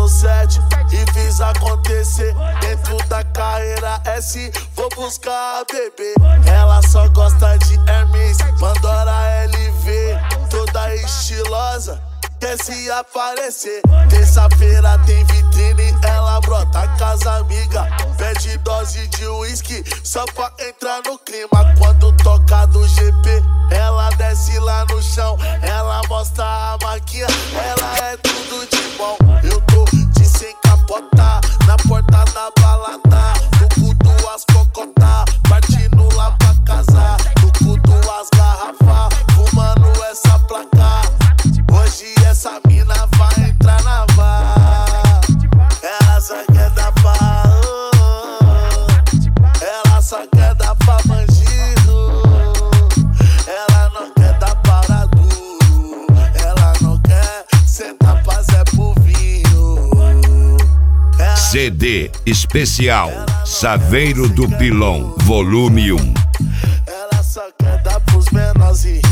7 e fiz acontecer. Dentro da carreira S, vou buscar a bebê. Ela só gosta de Hermes, Pandora LV, toda estilosa, quer se aparecer. Terça-feira tem vitrine, ela brota casa amiga, pede dose de uísque só pra entrar no clima. Quando toca do GP, ela desce lá no chão, ela mostra a maquinha, ela é tudo de bom. Eu tô de sem capota, na porta da balada, no cu duas cocota, partindo lá pra casa, no cu duas garrafas, fumando essa placa. Hoje essa mina vai entrar na vara, ela só quer dar pra ela só quer dar pra bandido, ela não quer dar para duro, ela não quer sentar pra Zé Povinho. CD especial Saveiro do Pilão, volume 1. Ela só quer dar pros menorzinhos.